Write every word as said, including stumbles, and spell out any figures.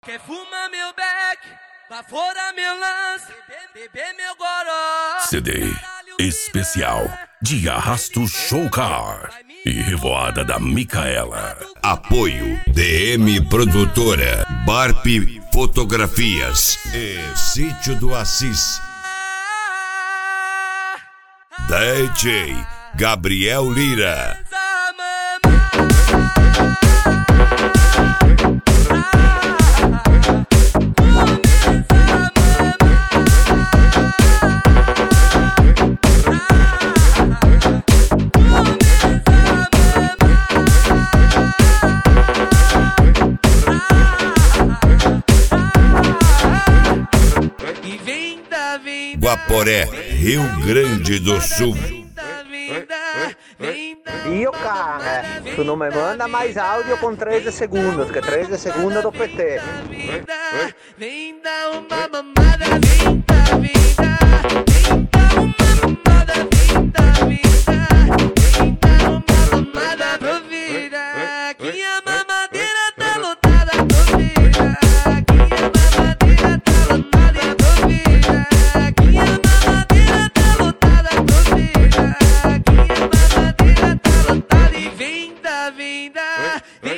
Quer fumar meu beck, pra fora meu lance, beber meu goró. C D especial de Arrasto Showcar e Revoada da Micaela. Apoio D M Produtora, Barp Fotografias e Sítio do Assis. D J Gabriel Lira. Guaporé, Rio Grande do Sul. E o cara, tu não me manda mais áudio com treze segundos, que treze segundos do P T. Vem dar uma mamada, vem dar, vem dar, vem dar uma mamada, vem dar, vem dar, vem dar uma mamada, duvida, que a mamadeira tá lotada, duvida, que a mamadeira tá lotada, duvida, que a mamadeira tá lotada, duvida, que a mamadeira tá lotada e vem dar, vem dar, vem